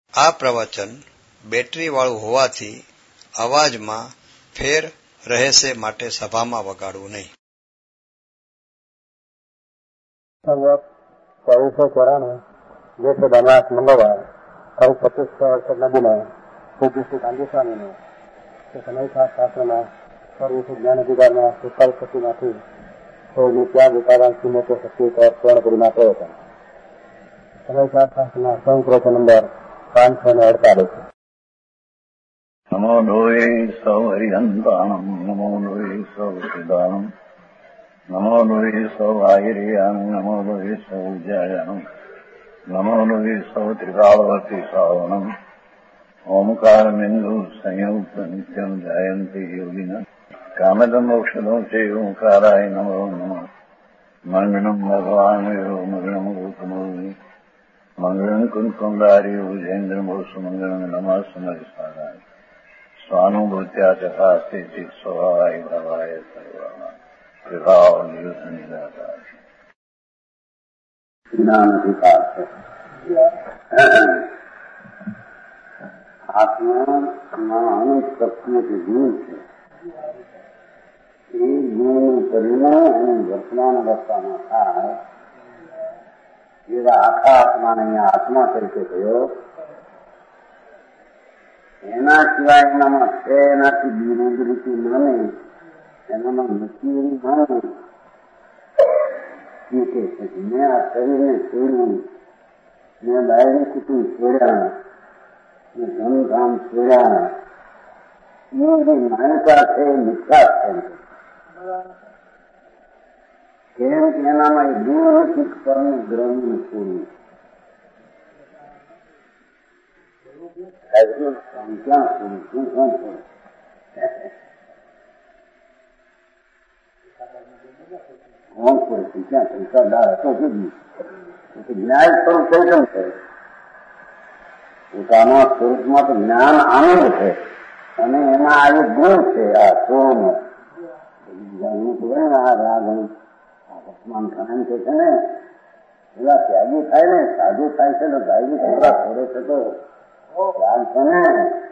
આ પ્રવચન બેટરીવાળું હોવાથી અવાજમાં ફેર રહેશે માટે સભામાં વગાડવું નહીં. 2494 જેઠ બનાસ મંગળવાર તારીખ 25 નદીને પૂજ્ય શ્રી ગાંધી સ્વામીને સમયખા શાસ્ત્રમાં સર્વોચ્ચ જ્ઞાન અધિકારમાં 47 સોળની ત્યાગ ઉપાદાન શ્રીમતો શક્તિ પૂર્ણ કરી માટે હતા. સમયખા શાસ્ત્રના સંપ્રોચ નંબર 548. નમો લોહે સૌ હરિહંતાણમ નમો લોહે સૌ સિદ્ધાણમ નમો લોહે સૌ આયર્યાણમ નમો લોહે સૌ જયાણમ નમો લોહે સૌ ત્રિકાળવતી શ્રાવણમ ઓમકાર બિંદુ સંયુક્ત નિત્યમ જયંતિ યોગિન કામદમોક્ષદો છે ઓંકારાય નમો નમઃ. મંગળમ ભગવાન મંગળમ ગૌતમોની મંગળમ કુંકુંડારી ઉજેન્દ્રમો સુમંગળમ નમઃ સમરિસ્વાદાય સ્વાનુભૂત્યા ચકાસ્તે ચિત સ્વભાવાય ભાવાય સર્વમાં વિભાવ નિયુદ્ધ નિરાકાર જ્ઞાન અધિકાર છે. આત્મામાં અનેક શક્તિઓ જે ગુણ છે એ ગુણનું પરિણામ અને વર્તમાન અવસ્થામાં થાય એવા આખા આત્માને અહીંયા આત્મા તરીકે થયો. એના સિવાય એનામાં છે એનાથી વિરોધ રીતે માને એનામાં નથી એવી માને એ કહે છે કે મેં આ શરીરને છોડ્યું, મેં બાયરી કુટુંબ છોડ્યા, મેં ધનધામ છોડ્યા, એ જે માન્યતા છે એ મિથ્યા છે. કેમ કે એનામાં એ ગુણ નથી પરનું ગ્રહણનું છોડ્યું. ક્યાં છોડ્યું? શું કોણ છોડ્યું? કોણ છોડે? ક્યાં સંસારદાર હતો સુધી જ્ઞાન સ્વરૂપ થઈ કેમ છે? પોતાના સ્વરૂપમાં તો જ્ઞાન આનંદ છે અને એમાં આ એક ગુણ છે. આ સોનો આ રાગણ વર્તમાન ખાન કે છે ને એવા ત્યાગી થાય ને સાધુ થાય છે ને ગાયની છોકરા છોડે છે તો રાગ છે ને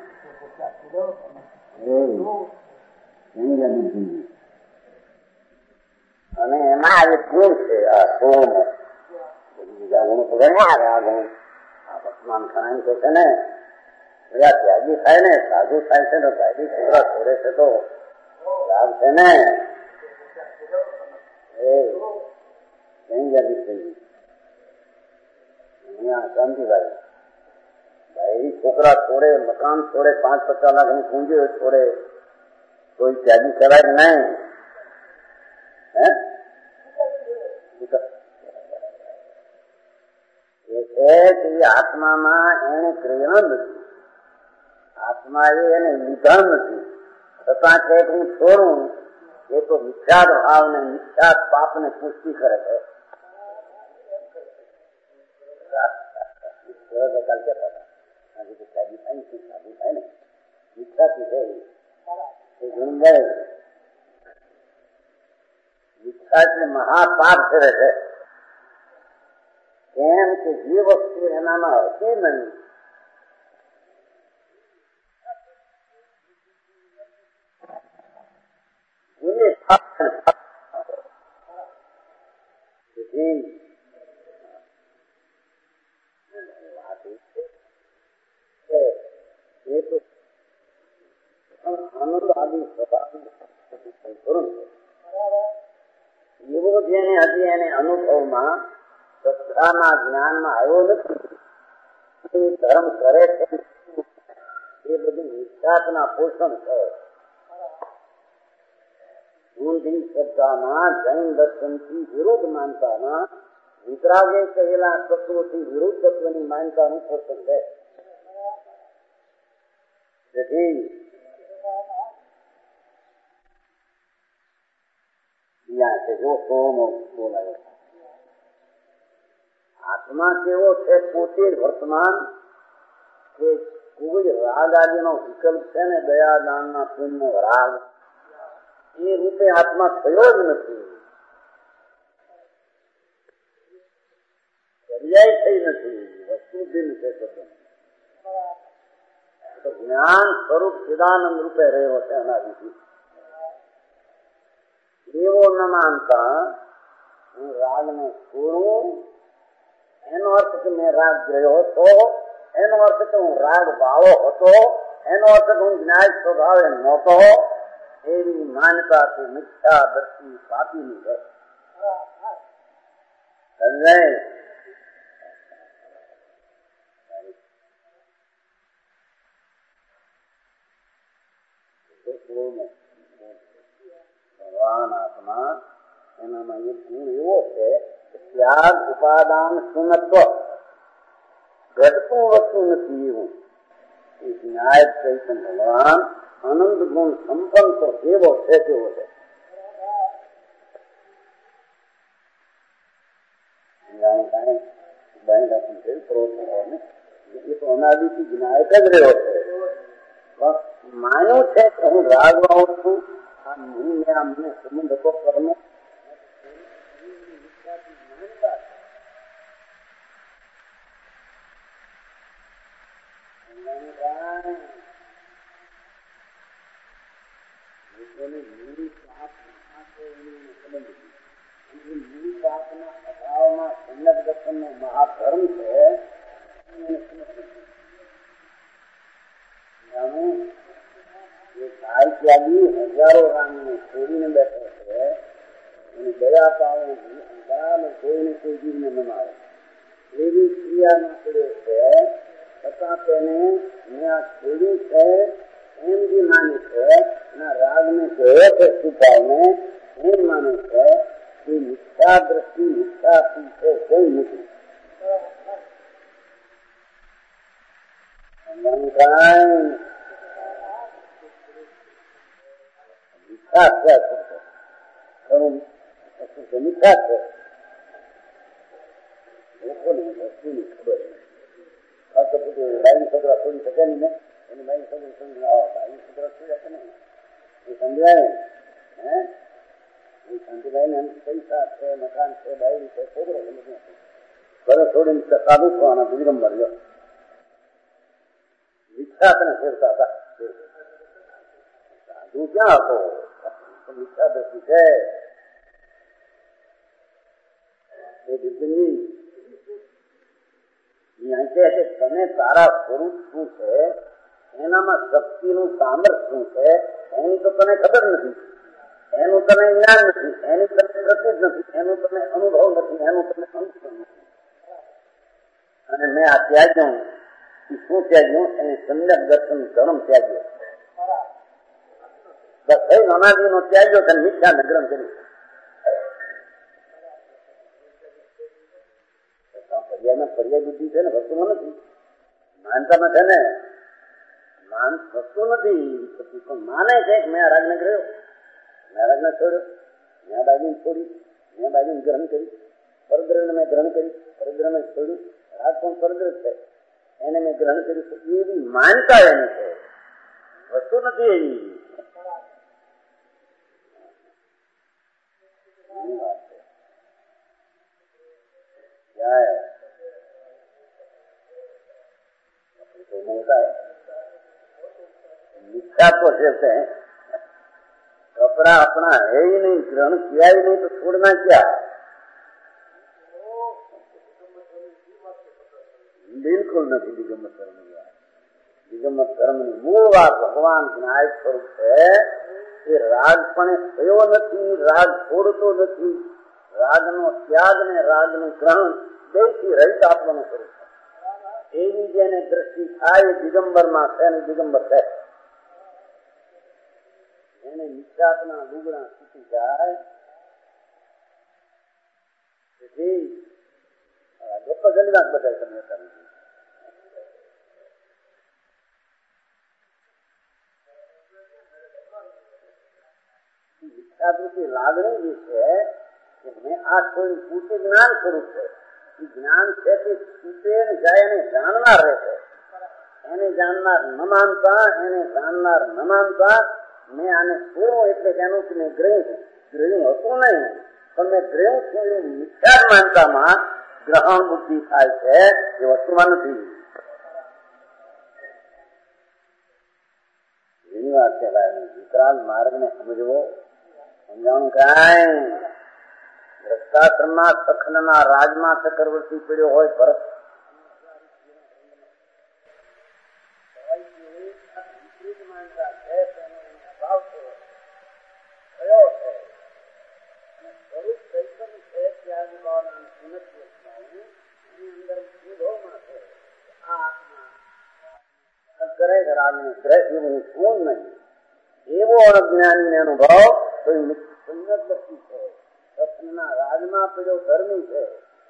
અને એમાં આ એક ગુણ છે. આ સોનો બીજા ગુણ તો આ રાગણ આ વર્તમાન ખાન કે છે ને એવા ત્યાગી થાય ને સાધુ થાય છે ને ગાયની છોકરા છોડે છે તો રાગ છે ને શાંતિભાઈ ભાઈ છોકરા છોડે, મકાન છોડે, 5-50 લાખની પૂંજી છોડે કોઈ ત્યાગી કરાય નહીં. એ છે કે આત્મામાં એને પ્રેરણા નથી, આત્મા એને લીધા નથી, છતાં કે હું છોડું એ તો મિથ્યાદ ભાવ ને મિથ્યાદ પાપ ને પુષ્ટિ કરે છે. મિથ્યા મહાપાપ કરે છે. કેમ કે જે વસ્તુ એનામાં હતી નહીં એવો જેને હજી એને અનુભવમાં શ્રદ્ધાના જ્ઞાનમાં આવ્યો નથી, ધર્મ કરે છે એ બધું નિષ્ઠાના પોષણ છે. ઊંધી શ્રદ્ધામાં જૈન દર્શનથી વિરુદ્ધ માનતાના વિતરાગે કહેલા તત્વોથી વિરુદ્ધ તત્વની માન્યતાનું પોષણ છે. તેથી જો સોનો બોલાવે આત્મા કેવો છે પોતે વર્તમાન કે કોઈ રાગ આદિનો વિકલ્પ છે ને દયા દાનના પુણ્યનો રાગ એ રૂપે આત્મા થયો જ નથી, પર્યાય થઈ નથી, વસ્તુ દિન છે. तो ज्ञान स्वरूप चिदानंद रूपे રહ્યો છે અનાદિથી એવો ન માનતા હું રાગને છોડું એનો અર્થ કે મેં રાગ ગયો હતો, એનો અર્થ કે હું રાગ વાળો હતો, એનો અર્થ કે હું જ્ઞાન સ્વભાવે નહોતો, એવી માન્યતા કે મિથ્યા દ્રષ્ટિ પાપીની છે. સમજાય? ભગવાન આત્મા એનામાં એક ગુણ એવો છે કે ત્યાગ ઉપાદાન શૂન્યત્વ ઘટતું વસ્તુ નથી એવું એ ન્યાય ચૈતન્ય ભગવાન અનંત ગુણ સંપન્ન તો જેવો છે તેવો છે. એ તો અનાદિથી જ્ઞાયક જ રહ્યો છે. માન્યું છે કે હું રાગ વાળો છું, આ મને સંબંધ હતો કર્મ અભાવમાં સંલગ્ન દર્શનનો મહાધર્મ છે. કાલ ત્યાગી હજારો રામને છોડીને બેઠો છે, એની દયા પાવે બરાબર કોઈને કોઈ જીવને ન મારે એવી ક્રિયામાં પડ્યો છે. છતાં તેને મેં આ છોડ્યું છે એમ જે માને છે, એના રાગને જોયો છે છુપાવને એમ માને છે કે મિથ્યા દ્રષ્ટિ મિથ્યા છે કોઈ નથી. મીઠા છે લોકોને વસ્તુની ખબર બાઈ છોકરા છોડી શકે નહીં ને, એની બાઈ છોકરી છોડી બાઈ છોકરા છોડી શકે નહીં એ સમજાય હે. એ શાંતિભાઈ ને પૈસા છે, મકાન છે, બાઈ છે, છોકરો ઘરે છોડીને સાધુ થવાના દિગંબર ગયો વિખ્યાતને ફેરતા હતા. સાધુ ક્યાં હતો? મિથ્યા દ્રષ્ટિ છે. તમે તારા સ્વરૂપ શું છે, એનામાં શક્તિનું સામર્થ્ય શું છે એની તો તને ખબર નથી, એનું તને જ્ઞાન નથી, એની તને પ્રસિદ્ધ નથી, એનું તને અનુભવ નથી, એનું તને અનુભવ નથી. અને મેં આ ત્યાગ્યું શું ત્યાગ્યું? એની સમ્યક દર્શન ધર્મ ત્યાગ્યો. બસ એ નાનાજી નો ત્યાગ્યો છે, મિથ્યા નગ્રહ કર્યું. પર્યાય બુદ્ધિ છે ને, વસ્તુમાં નથી. માનતામાં છે ને, વસ્તુ નથી પણ માને છે કે મેં આ રાગને કર્યો, મેં આ રાગને છોડ્યો, મેં બાજુને છોડી, મેં બાજુને ગ્રહણ કરી, પરદ્રવ્યને મેં ગ્રહણ કરી, પરદ્રવ્યને છોડ્યું. રાગ પણ પરદ્રવ્ય છે, એને મેં ગ્રહણ કર્યું. એવી માનતા એની છે, વસ્તુ નથી એવી. વાત છે. જાય तो होता है मिथ्या तो जैसे कपड़ा अपना है ही नहीं, ग्रहण किया ही नहीं, तो छोड़ना क्या? बिल्कुल नहीं. दिगंबर धर्म दिगंबर धर्म मूળ વાત ભગવાન જ્ઞાય સ્વરૂપ છે. એ રાગ પણ થયો નથી, રાગ છોડતો નથી. રાગનો ત્યાગ ને રાગનું ગ્રહણ બેથી રહિત આપવાનું સ્વરૂપ છે. એવી જેને દ્રષ્ટિ થાય દિગંબરમાં છે અને દિગંબર છે. એને મિથ્યાત્મના લુગડા છૂટી જાય. તેથી ગપ્પ જન્માત બધા તમે મિથ્યાદૃતિ લાગણી જે છે કે મેં આ કોઈ પૂર્તિ જ્ઞાન સ્વરૂપ છે. જ્ઞાન છે તે છૂટે જાય એને જાણનાર રહે છે. એને જાણનાર ન માનતા, એને જાણનાર ન માનતા મેં આને છોડ્યો એટલે એનું મેં ગ્રહી હતું નહીં, પણ મેં ગ્રહણ છું મિથ્યા માનતામાં ગ્રહણ બુદ્ધિ થાય છે, એ વસ્તુમાં નથી. વાત કહેવાય. વિકરાળ માર્ગને સમજવો, સમજાણું કાંઈ. દ્રષ્ટાશ્રમના સખનના રાજમાં ચક્રવર્તી પીડ્યો હોય ભરત, એવો અજ્ઞાની અનુભવ તો સંયતલક્ષી છે. સપના રાજમાં પીડ્યો ધર્મી છે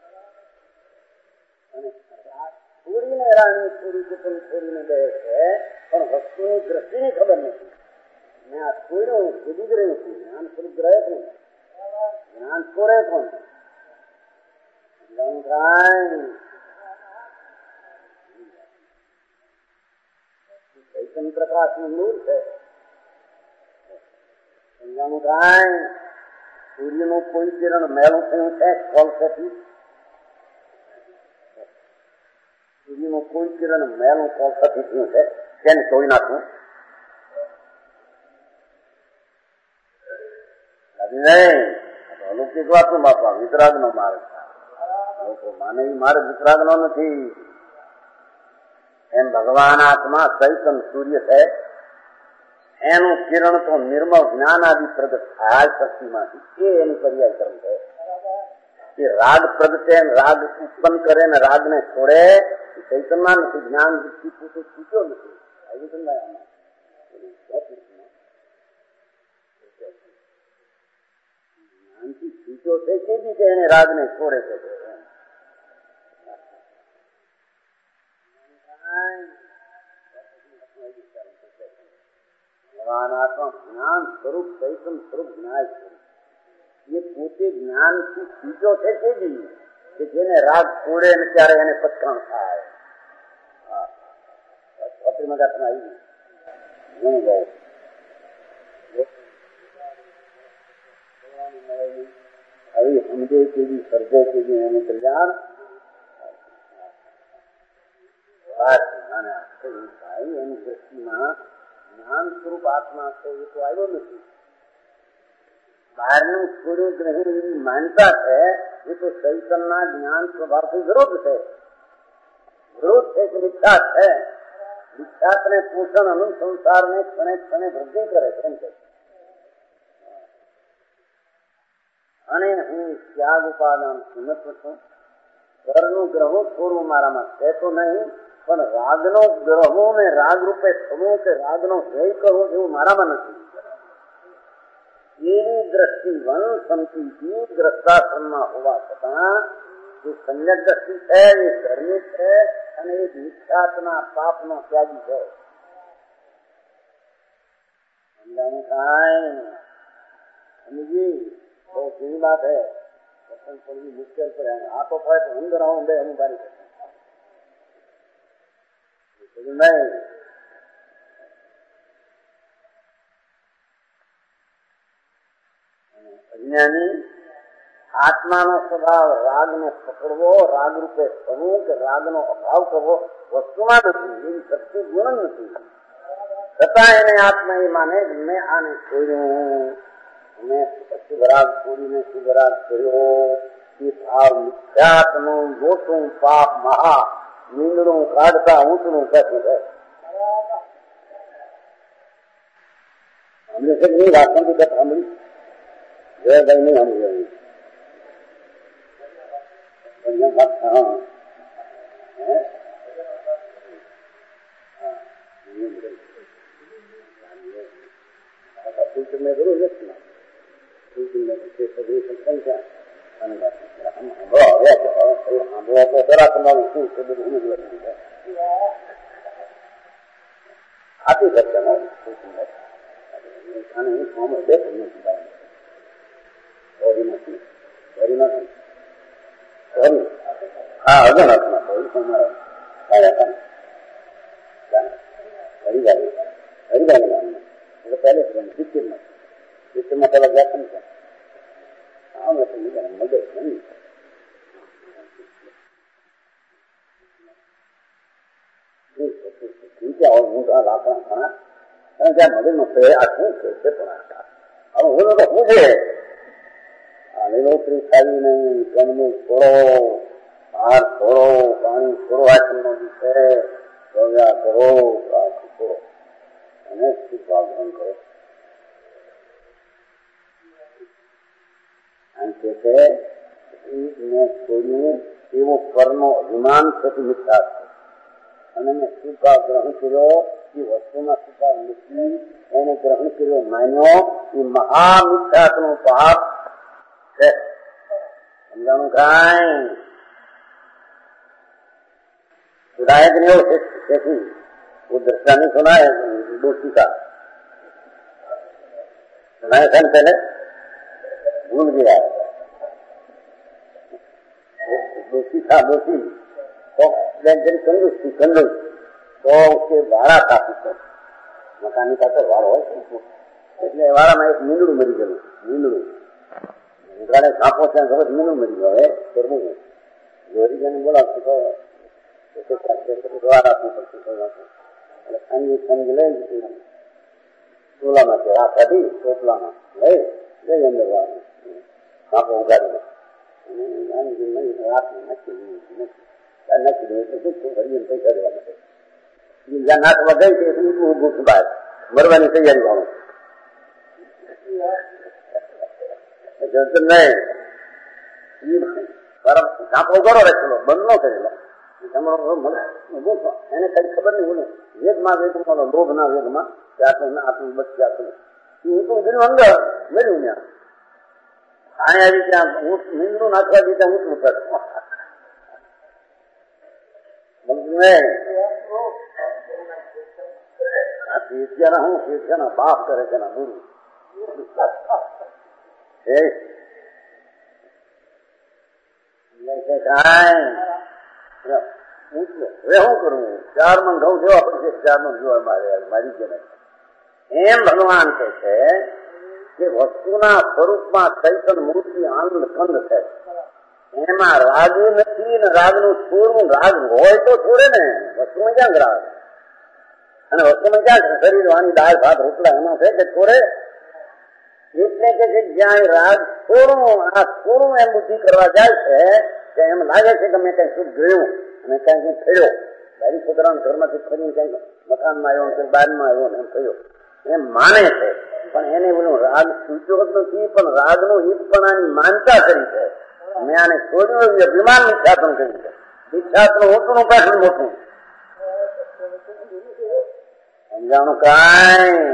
અને છોડીને રાણી છોડી કુટુંબ છોડીને બે છે, પણ વસ્તુની દ્રષ્ટિની ખબર નથી. મેં આ છોડ્યું કૂદી જ રહ્યું છું. જ્ઞાન સ્વરૂપ ગ્રહે કોણ? જ્ઞાન છોડે કોણ? ચૈતન્ય પ્રકાશ નું નૂર છે. સમજાણું કાંઈ. સૂર્યનું કોઈ કિરણ મેલું થયું છે કોલસેથી? સૂર્યનું કોઈ કિરણ મેલું કોલસેથી થયું છે? તેને તોડી નાખવું નહીં. અલૌકિક વાતનું બાપા વિતરાગ નો માર્ગ. લોકો માને એ માર્ગ વિતરાગ નો નથી. એમ ભગવાન આત્મા ચૈતન્ય સૂર્ય છે, એનું કિરણ તો નિર્મળ જ્ઞાન આદિ પ્રગટ થાય શક્તિમાંથી. એ એનું પર્યાય કર્મ છે. એ રાગ પ્રગટે, રાગ ઉત્પન્ન કરે ને રાગ ને છોડે. એ ચૈતન્યમાં નથી. જ્ઞાન વૃત્તિ પૂછો છૂટ્યો નથી. જ્ઞાનથી છૂટ્યો છે કે બી એને રાગ ને છોડે છે. જ્ઞાન સ્વરૂપ ચૈતન્ય સ્વરૂપ જ્ઞાન સ્વરૂપ એ પોતે જ્ઞાનથી છૂટ્યો છે તે બી કે જેને રાગ છોડે ને ત્યારે એને પચકાણ થાય. મજા તમે આવી ઘણું બહુ આવી સમજે કેવી સર્જે કેવી એનું કલ્યાણ એની દ્રષ્ટિમાં જ્ઞાન સ્વરૂપ આત્મા છે એ તો આવ્યો નથી. બહારનું થોડું ગ્રહણ એવી માનતા છે એ તો ચૈતનના જ્ઞાન સ્વભાવથી વિરોધ છે. વિરોધ છે કે વિખ્યાત છે. વિખ્યાતને પોષણ અનંત સંસારને ક્ષણે ક્ષણે વૃદ્ધિ કરે એમ છે. અને હું ત્યાગ ઉપાદાન સુનત છું. ઘરનું ગ્રહો થોડું મારામાં છે તો નહીં, પણ રાગનો ગ્રહો ને રાગ રૂપે થવું કે રાગનો જય કરવો એવું મારામાં નથી. એવી દ્રષ્ટિ વન સંતિ દ્રષ્ટાશ્રમમાં હોવા છતાં જે સંયક દ્રષ્ટિ છે એ ધર્મી છે અને એ નિખ્યાતના પાપનો ત્યાગી છે. સમજાનું કાંઈ સમજી બહુ કેવી વાત હે. પસંદ પડવી મુશ્કેલ પડે. આ તો પડે તો અંદર આવું બે હું બારી શકું નહીં. અજ્ઞાની આત્માનો સ્વભાવ રાગને પકડવો, રાગ રૂપે થવું કે રાગનો અભાવ કરવો વસ્તુમાં નથી. એવી શક્તિ ગુણ નથી. છતાં એને આત્મા એ માને મેં આને છોડ્યું, મેં શુભરાગ છોડીને શુભરાગ કર્યો. એ ભાવ મિથ્યાત્મનું મોટું પાપ મહા નીંદણું કાઢતા ઊંચનું કશું છે. અમને છે નહીં વાસણ કથ સાંભળી જયભાઈ નહીં સાંભળ્યું. મેં કરું નથી આપી શકશે હા અગણતમાં હરિભાઈ એટલે પહેલે સિત્તેરમાં પેલા વ્યાખ્યાન છે. આમ મદદ નહીં. લાકડા ઘણા કારણ કે આ મગજમાં કહે આ શું છે પણ આ હવે હું તો પૂછે આ લીલોતરી ખાવી નહીં, જન્મ છોડો, બહાર છોડો, પાણી છોડો, આચરણનો છે પ્રજા કરો, પ્રાર્થ કરો અને શુભાગ્રહણ કરો. આમ કે છે મેં છોડ્યું એવો પરનો અભિમાન થતું મિથ્યા છે અને મેં સ્વીકાર ગ્રહણ કર્યો એ વસ્તુમાં સ્વીકાર નથી, એને ગ્રહણ કર્યો માન્યો એ મહામિથ્યાત્વનું પાપ છે. સમજાણું કાંઈ सुनाया कि नहीं हो कैसी वो दृष्टा नहीं सुना है दोषी का सुनाया था पहले भूल गया दोषी था दोषी तो कंजूस तो उसके वाड़ा था पीछे मकानी का तो वाड़ो એટલે વાળામાં એક મીંડું મરી ગયું. મીંડું ઉઘાડે સાપો છે ખબર મીંડું મરી ગયો. હવે કરવું ગોરીજાને બોલાવશું તો ટોલામાં રાત હતી ટોપલામાં લઈ અંદર સાપો ઉગાડી રાત નાખી દઉં એટલે શું ભરી પૈસા દેવા માટે જ્યાં નાખવા ગઈ છે ગુઠ બહાર મરવાની તૈયારી વાળું નહીં સાપો ઉગાડો રાખેલો બંધ ન કરેલો એને કઈ ખબર નહીં બોલે વેગમાં વેગમાં લોભ ના વેગમાં આટલું બચી આટલું હું ગયું અંદર મેળ્યું ત્યાં આને આવી ત્યાં હું નીંદરું નાખવા દીધા હું શું કરું શેઠિયાના હું શેઠિયાના બાપ કરે છે ના ગુરુ હવે શું કરવું? 4 મણ ઘઉં દેવા પડશે, 4 મણ જોવા મારી જેને એમ ભગવાન કહે છે કે વસ્તુના સ્વરૂપમાં ચૈતન મૂર્તિ આનંદ કંદ છે, એમાં રાગ નથી ને રાગનું છોડવું. રાગ હોય તો છોડે ને, વસ્તુમાં ક્યાં રાગ? અને વસ્તુમાં ક્યાં શરીર વાની દાળ ભાત રોટલા એમાં છે કે છોડે? એટલે કે જ્યાં રાગ છોડવું, આ છોડવું એમ બુદ્ધિ કરવા જાય છે કે એમ લાગે છે કે મેં કઈ સુખ જોયું અને કઈ કઈ થયો. બારી છોકરાના ઘરમાંથી ફરીને કઈ મકાનમાં આવ્યો કે બારમાં આવ્યો ને એમ થયો એમ માને છે, પણ એને બોલું રાગ છૂટ્યો જ નથી, પણ રાગનું હિતપણાની માનતા કરી છે. મેં આને છોડ્યું અભિમાન મિથ્યાત્મ કર્યું છે. મિથ્યાત્મ મોટું પાછળ મોટું સમજાણું કાંઈ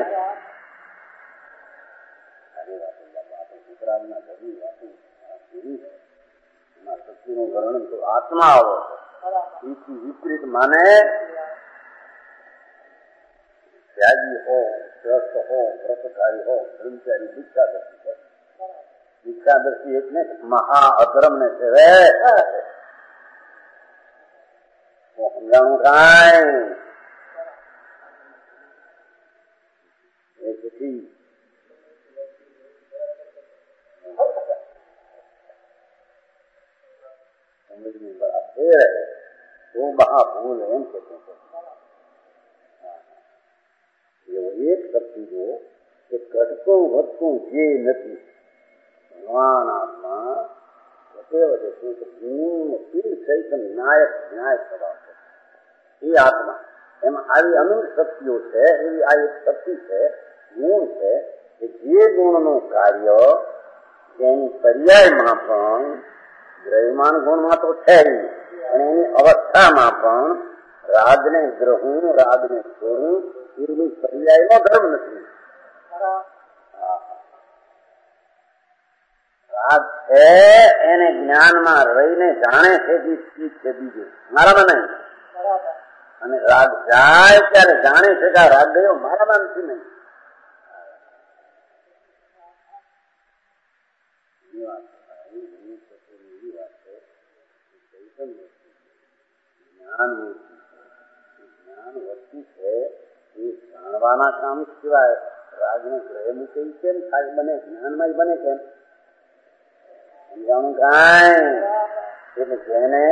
શક્તિનું વર્ણન તો આત્મા આવો વિપરીત માને ત્યાગી હો, ગ્રસ્ત હો, વ્રતકારી હો, બ્રહ્મચારી દીક્ષાદર્શી છે. દીક્ષાદર્શી એટલે મહા અધર્મ ને સેવે સમજાણું કાંઈ એ પછી સમજની બરાબર તો મહાભૂલ એમ કે એવો એક શક્તિ જો કે ઘટતું વધતું જે નથી ભગવાન આત્મા ચૈતન નાયક ન્યાય સ્વભાવ છે. એ આત્મા એમાં આવી અનંત શક્તિઓ છે. એવી આ એક શક્તિ છે, ગુણ છે કે જે ગુણનું કાર્ય તેની પર્યાયમાં પણ દ્રવ્યમાન ગુણમાં તો છે અને એની અવસ્થામાં પણ રાગને ગ્રહવું, રાગને છોડવું એની પર્યાયનો ધર્મ નથી. રાગ છે એને જ્ઞાનમાં રહીને જાણે છે કે ચીજ છે બીજું મારામાં નહીં, અને રાગ જાય ત્યારે જાણે છે કે આ રાગ ગયો મારામાં નથી નહીં. જ્ઞાન વસ્તુ છે એ જાણવાના કામ સિવાય રાગને ગ્રહ મૂકે કેમ થાય બને? જ્ઞાનમાં જ બને કેમ? સમજાણું કાંઈ? એટલે જેને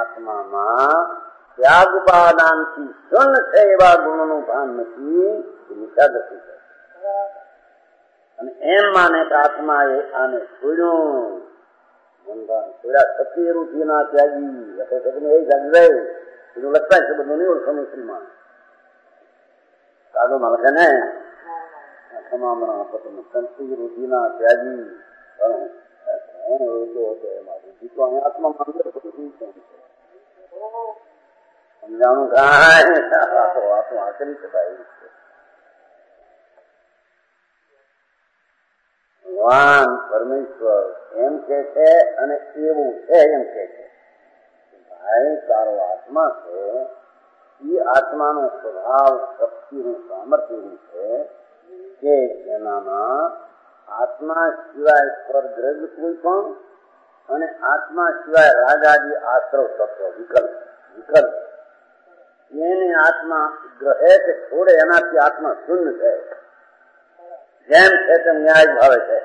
આત્મામાં ત્યાગ ઉપાદાનથી શૂન્ય છે એવા ગુણોનું ભાન નથી, મિથ્યા દ્રષ્ટિ છે. અને એમ માને કે આત્માએ આને છોડ્યું, છોડ્યા સતી રૂચિના ત્યાગી એ જાગી બધું લખતા છે, બધું નહીં ઓળખો મુસ્લિમમાં સાદો માણસે ને તમામ સંતિ રૂચિના ત્યાગી આત્મા માંગે સમજાણું કાંઈ વાતો હાકરી શકાય છે. ભગવાન પરમેશ્વર એમ કે છે અને એવું છે એમ કે છે ભાઈ તારો આત્મા છે એ આત્માનો સ્વભાવ શક્તિનું સામર્થ્ય છે કે જેનામાં આત્મા સિવાય સ્વર્ગરજ કોઈ પણ અને આત્મા સિવાય રાગાદી આશ્રવ તત્વ વિકલ્પ એને આત્મા ગ્રહે કે છોડે એનાથી આત્મા શૂન્ય છે. જેમ છે તેમ ન્યાય ભાવે છે.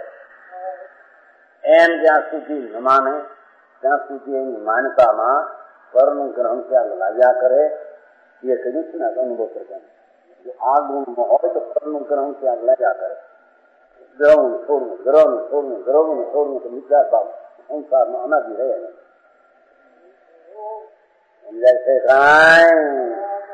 એમ જ્યાં સુધી ન માને ત્યાં સુધી એની માન્યતામાં પરનું ગ્રહણ ત્યાગ લાગ્યા કરે. એ કહ્યું છે ને અનુભવ કરતા આ ગુણમાં હોય તો પરનું ગ્રહણ ત્યાગ લાગ્યા કરે. ગ્રહનું છોડવું, ગ્રહનું છોડવું, ગ્રહનું છોડવું તો વિચાર ભાવ સંસારમાં અનાદિ રહે. સમજાય છે કાંઈ?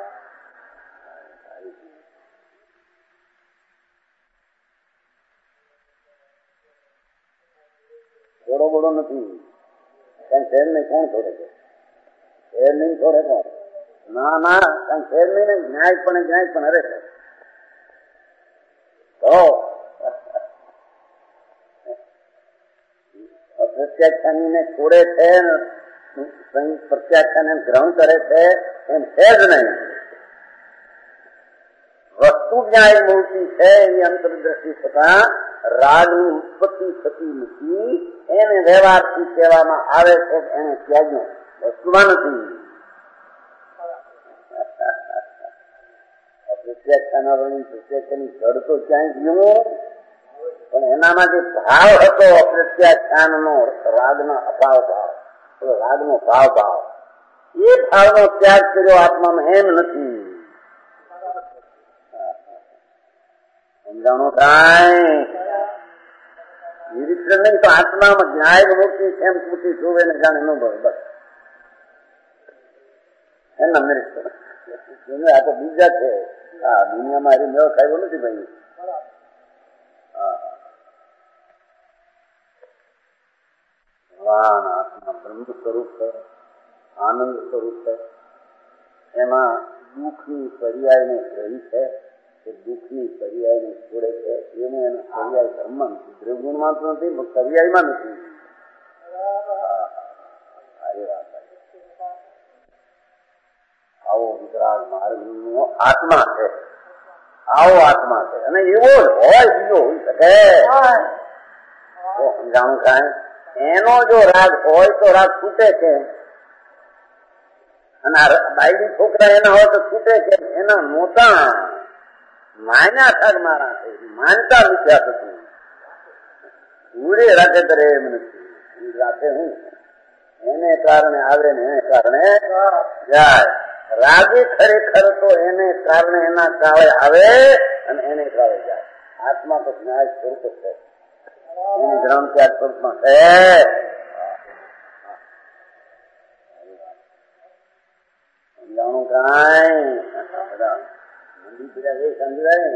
થોડો બોડો નથી. કઈ શેર નહીં કોણ છોડે છે? શેર નહીં છોડે કોણ? ના ના કઈ શેર નહીં ને ન્યાય પણ હરે છે. તો પ્રત્યાખ્યાનીને છોડે છે, પ્રત્યાખ્યાને ગ્રહણ કરે છે એમ છે જ નહીં. વસ્તુ ન્યાય મૂર્તિ છે એની અંતરદ્રષ્ટિ થતા રાગની ઉત્પત્તિ થતી નથી. એને વ્યવહારથી કહેવામાં આવે છે એને ત્યાગ્યું, વસ્તુમાં નથી. પ્રત્યાખ્યાની જડ તો ક્યાંય ગયું, પણ એનામાં જે ભાવ હતો પ્રત્યાખ્યાનનો રાગનો અભાવ ભાવ, રાગનો ભાવ એ ભાવનો ત્યાગ કર્યો આત્મામાં એમ નથી. સમજાણું કાંઈ? નિરીક્ષણ નહીં તો આત્મામાં ન્યાય મૂર્તિ એમ પૂછી જોવે ને જાણે ન બસ એના નિરીક્ષણ. આ તો બીજા છે. હા, દુનિયામાં હરી મેળ ખાયો નથી ભાઈ. ભગવાન આત્મા બ્રહ્મ સ્વરૂપ છે, આનંદ સ્વરૂપ છે. એમાં દુઃખની પર્યાયને ગ્રહી છે કે દુઃખની પર્યાયને છોડે છે. એનું એનો પર્યાય બ્રહ્મમાં નથી, દ્રવ્યગુણમાં તો નથી, પર્યાયમાં નથી. સારી વાત. આવો વિતરાગ માર્ગનો આત્મા છે, આવો આત્મા છે અને એવો જ હોય, બીજો હોઈ શકે તો સમજાણું કાંઈ? એનો જો રાગ હોય તો રાગ છૂટે છે, અને બાયડી છોકરા એના હોય તો છૂટે છે. એના મોટા માન્યા થાક મારા છે, માનતા મિથ્યા થતું ઉડે રાખે કરે એમ નથી. રાખે હું એને કારણે આવે ને એને કારણે જાય. રાગી ખરેખર તો એને કારણે એના કાળે આવે અને એને કાળે જાય. આત્મા તો ન્યાય સ્વરૂપ છે, એની ગ્રહણ ત્યાગ સ્વરૂપમાં છે. સમજાણું કાંઈ? બધા મંદી પીડા છે, સમજાય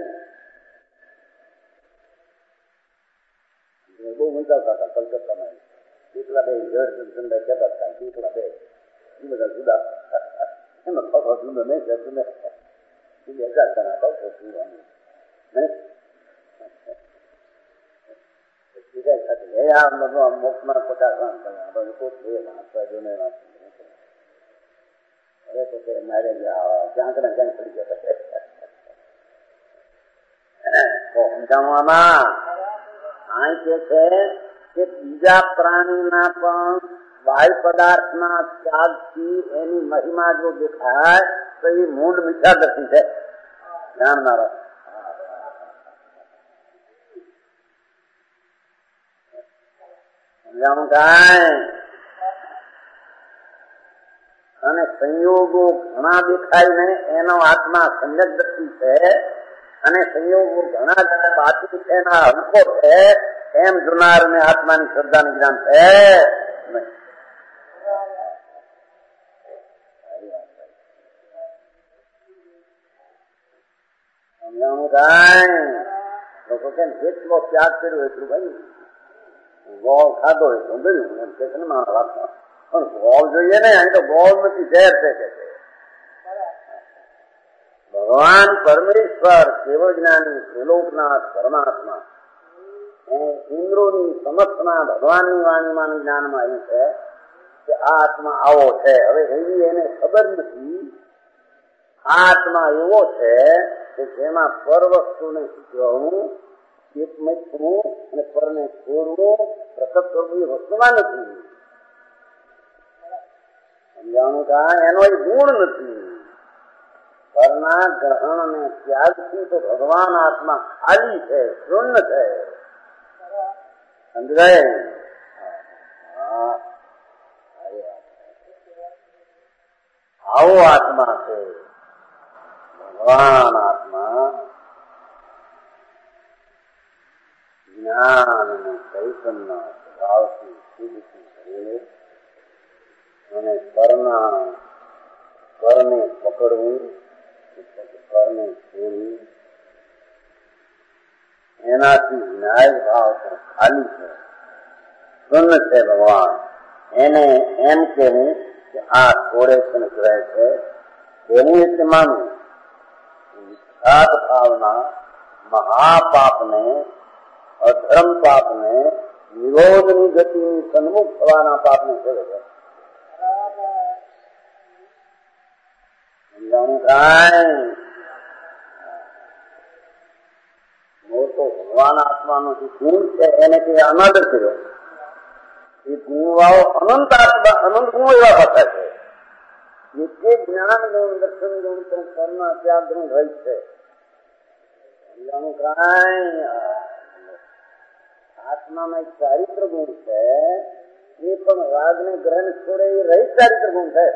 બહુ મજા હતા કલકત્તામાં. કેટલા બે જળચંદ્ર કહેતા હતા, કેટલા બે એ બધા જુદા એનો ખોખો જુદો નહીં છે. તમે 1000 જણા કહો છો પીવાનું નહીં મોક્ષમાં 50 અરે તો મારે ક્યાંક ને ક્યાંક પડી જતા. સમજાવવામાં આ કે છે કે બીજા પ્રાણીના પણ બાહ્ય પદાર્થના ત્યાગથી એની મહિમા જો દેખાય તો એ મૂળ મિથ્યા દ્રષ્ટિ છે. ધ્યાન ના રાખો. સમજાણું કાંઈ? અને સંયોગો ઘણા દેખાય ને એનો આત્મા સંયક દ્રષ્ટિ છે. અને સંયોગો ઘણા જણા બાકી છે ના હલકો છે એમ જોનારને આત્માની શ્રદ્ધાનું જ્ઞાન છે નહીં. સમજાણું કાંઈ લોકો કેમ જેટલો ત્યાગ કર્યો એટલું ભાઈ ગોળ ખાધો એટલું ગયું એમ કે છે ને મારા રાખવા પણ ગોળ જોઈએ ને અહીં તો ગોળ નથી ઝેર છે કે ભગવાન પરમેશ્વર કેવળ જ્ઞાની ત્રિલોકનાથ પરમાત્મા ઇન્દ્રોની સમક્ષમાં ભગવાનની વાણીમાં જ્ઞાનમાં આવ્યું છે કે આ આત્મા આવો છે. હવે એવી એને ખબર નથી આ આત્મા એવો છે કે જેમાં પર વસ્તુને શીખવાનું એકમૈકવું અને પરને છોડવું પ્રકટ કરવું એ વસ્તુમાં નથી. સમજાણું કા એનો એ ગુણ નથી. પરના ગ્રહણ ને ત્યાગથી તો ભગવાન આત્મા ખાલી છે, શૂન્ય છે. સમજાય? આવો આત્મા છે ભગવાન આત્મા. જ્ઞાન અને ચૈતન્ય સ્વભાવથી શુદ્ધથી ભરેલો અને કરને પકડવું કરને છોડવું એનાથી ન્યાય ભાવ તો ખાલી છે, શૂન્ય છે ભગવાન. એને એમ કહેવું કે આ છોડે છે ને ગ્રહે છે તેની રીતે માનવું. વિખ્યાત ભાવના મહાપાપને અધર્મ પાપને નિરોધની ગતિની સન્મુખ થવાના પાપને છેડે છે. સમજાણું કાંઈ મોટો ભગવાન આત્માનો જે ગુણ છે એને તે અનાદર કર્યો. એ ગુણ વાળો અનંત આત્મા અનંત ગુણ એવા પાછા છે. એક જ્ઞાન ગુણ દર્શન ગુણ તો કર્મ ત્યાગ ગુણ રહી છે. સમજાણું કાંઈ આત્મામાં એક ચારિત્ર ગુણ છે એ પણ રાગ ને ગ્રહ ને છોડે એ રહિત ચારિત્ર ગુણ છે.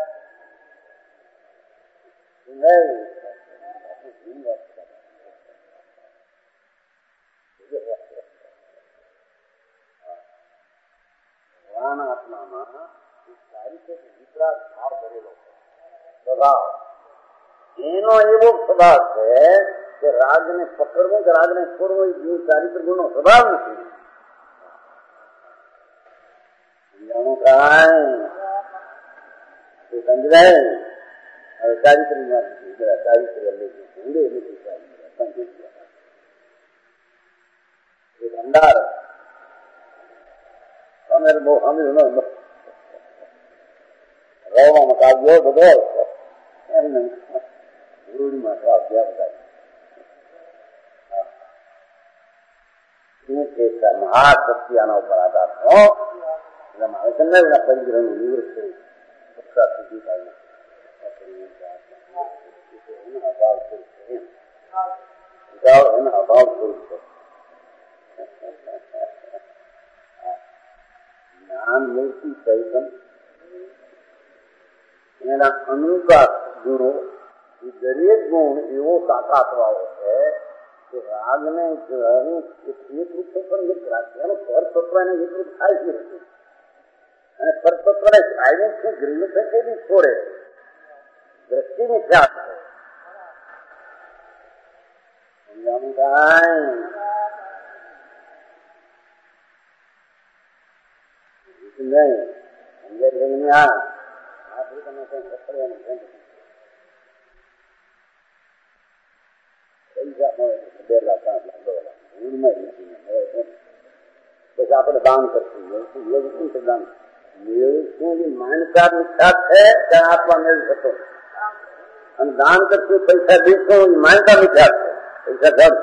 ભગવાન આત્મામાં ચારિત્ર વિતરાગ ભાવ કરેલો સ્વભાવ એનો એવો સ્વભાવ છે કે રાગ ને પકડવું કે રાગ ને છોડવું એ ચારિત્ર ગુણ નો સ્વભાવ નથી. સમજાણું કાંઈ સમજાય? હવે ચારિત્ર ચારિત્ર ભંડાર તમે બહુ સાંભળ્યું રહેવામાં કાવ્યો બધો એમને રૂઢમાં અભ્યાસ થાય મહાશક્તિ આના ઉપર આધાર નો આવે છે ને એના પરિગ્રહનું નિવૃત્ત થયું સુધી થાય એના અભાવ સ્વરૂપ છે. જ્ઞાન મૂર્તિ ચૈતન એના અનુકાસ ગુણો એ દરેક ગુણ એવો તાકાત વાળો છે કે રાગને એકરૂપ પણ એક રાખે એનો પરતત્વને એકરૂપ થાય છે નથી અને પરતત્વને સાયલેન્સ છે ગ્રીન છે કે બી છોડે દ્રષ્ટિની ખ્યાલ છે. સમજાવું કાંઈ નહીં સમજાય આ આથી તમે કઈ પકડવાનું છે પૈસા મળે 2 લાખ 5 લાખ 2 લાખ બસ આપણે દાન કરશું દાન મેળવું માન્યતા મિથ્યા છે ત્યાં આપવા મેળવી શકો અને દાન કરશું પૈસા દઈશું એ માન્યતા મિથ્યા છે. પૈસા ઘર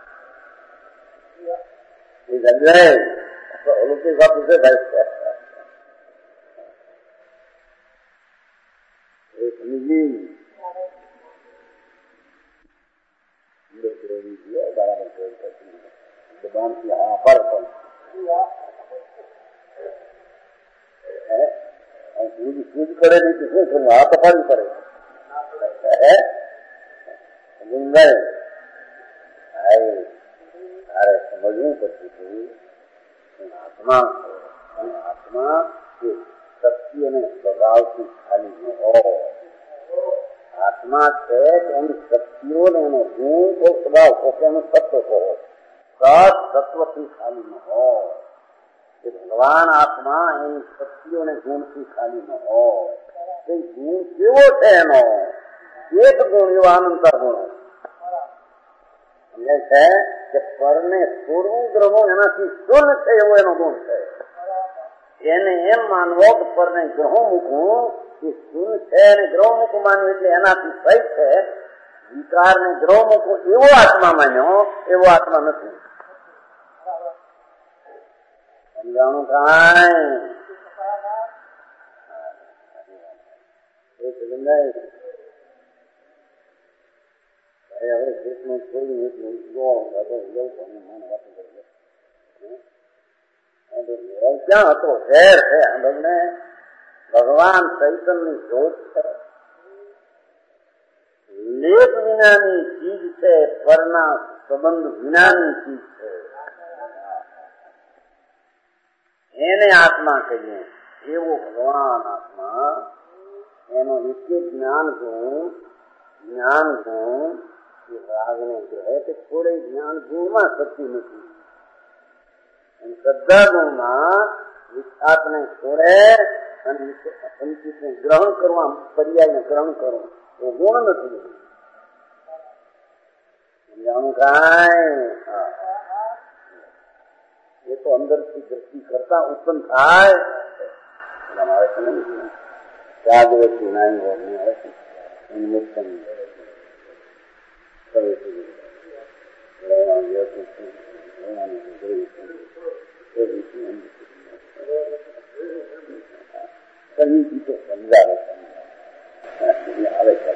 એ સમજાય અલૌકિક વાપુ છે ભાઈ સૂજ કરે નહીં તો શું કરવું? હાથ અપાડવી પડે. આત્મા અને આત્મા એ શક્તિ અને સ્વભાવથી ખાલી ન હોય. આત્મા છે કે એની શક્તિઓ ને એનો ગુણ કો સ્વભાવ કો કે એનું સત્વ કહો તત્વથી ખાલી ન હોય. એ ભગવાન આત્મા એની શક્તિઓ ને ગુણથી ખાલી ન હોય. એ ગુણ કેવો છે એનો? એક ગુણ એવો અનંતર ગુણો સમજાય છે કે પરને છોડવું ગ્રહો એનાથી શૂન્ય છે એવો એનો ગુણ છે. એને એમ માનવો કે પરને ગ્રહો મૂકવું એ શૂન્ય છે અને ગ્રહો મૂકવું માનવું એટલે એનાથી સહી છે. વિકારને ગ્રહો મૂકવું એવો આત્મા માન્યો એવો આત્મા નથી. સમજાણું કાંઈ હવે જેટલું થોડું એટલું મને વાત કરી ક્યાં હતો? ઝેર છે. તમને ભગવાન ચૈતન્યની શોધ છે. લેપ વિનાની ચીજ છે, પરના સંબંધ વિનાની ચીજ છે. એને આત્મા કહીએ. એવો ભગવાન આત્મા એનો એક જ્ઞાન ગુણ એ રાગને ગ્રહે કે થોડે જ્ઞાન ગુણમાં શક્તિ નથી. શ્રદ્ધા ગુણમાં વિખ્યાતને છોડે અને સંચિતને ગ્રહણ કરવા પર્યાયને ગ્રહણ કરવું એ ગુણ નથી. સમજાણું કાંઈ? એ તો અંદરથી દ્રષ્ટિ કરતા ઉત્પન્ન થાય. આવે છે ને જાગૃતિ નાની હોવાની આવે છે નિમિત્તન ગીતો સમજાવે આવે છે.